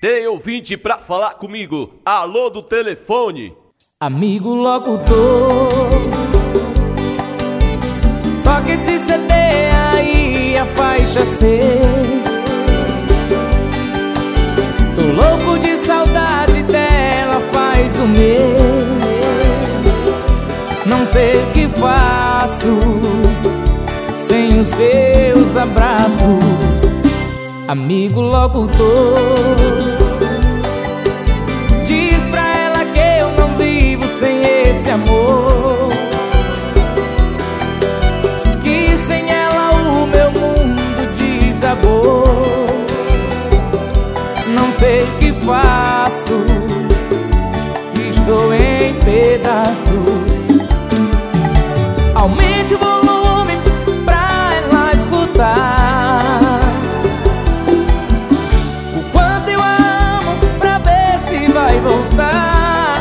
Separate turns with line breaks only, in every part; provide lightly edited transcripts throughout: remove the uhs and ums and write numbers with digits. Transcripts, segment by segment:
Tem ouvinte pra falar comigo. Alô do telefone.
Amigo locutor, toca esse CD aí, a faixa 6. Tô louco de saudade dela faz um mês. Não sei o que faço sem os seus abraços. Amigo locutor, diz pra ela que eu não vivo sem esse amor, que sem ela o meu mundo desabou. Não sei o que faço, estou em pedaços. Aumente o volume pra ela escutar o quanto eu amo, pra ver se vai voltar.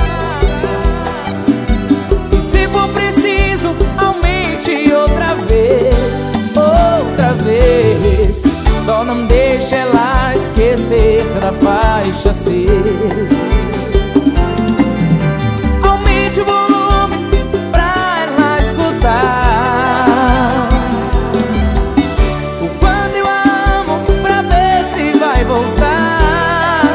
E se for preciso, aumente outra vez, outra vez. Só não deixe ela esquecer da faixa 6. Aumente o volume pra ela escutar o quanto eu amo, pra ver se vai voltar.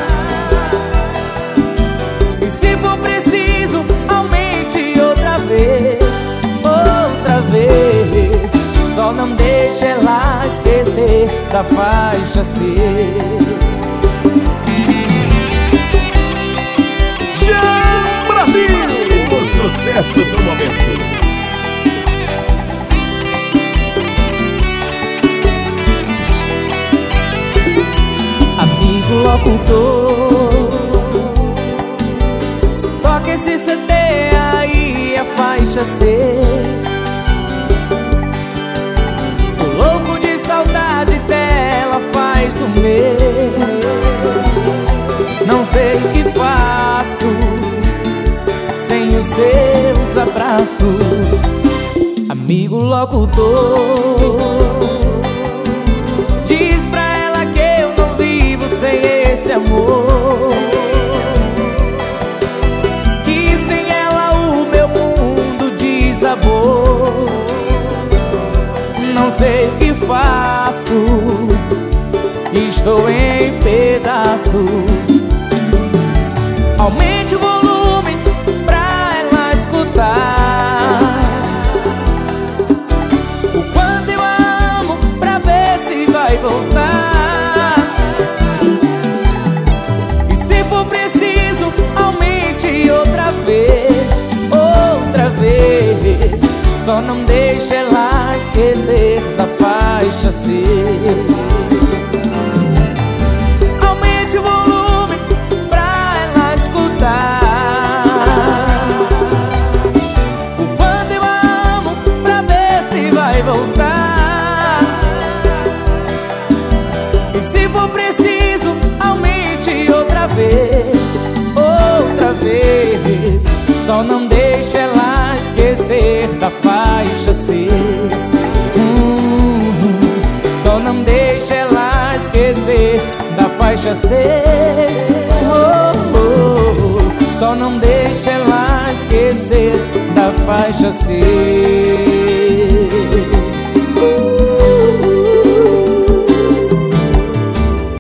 E se for preciso, aumente outra vez, outra vez. Só não deixe ela esquecer da faixa 6.
Jam Brasil, o sucesso do momento.
Amigo locutor, toca esse CD aí, a faixa 6. Tô louco de saudade dela faz um mês. Não sei o que faço sem os seus abraços. Amigo locutor, diz pra ela que eu não vivo sem esse amor, que sem ela o meu mundo desabou. Não sei o que faço, estou em pedaços. Aumente o volume pra ela escutar o quanto eu amo, pra ver se vai voltar. E se for preciso, aumente outra vez, outra vez. Só não deixe ela esquecer da faixa 6. Aumente o volume pra ela escutar o quanto eu amo, pra ver se vai voltar. E se for preciso, aumente outra vez, outra vez. Só não deixe ela esquecer da faixa 6. Só não deixe ela esquecer da faixa 6. Só não deixe ela esquecer da faixa 6.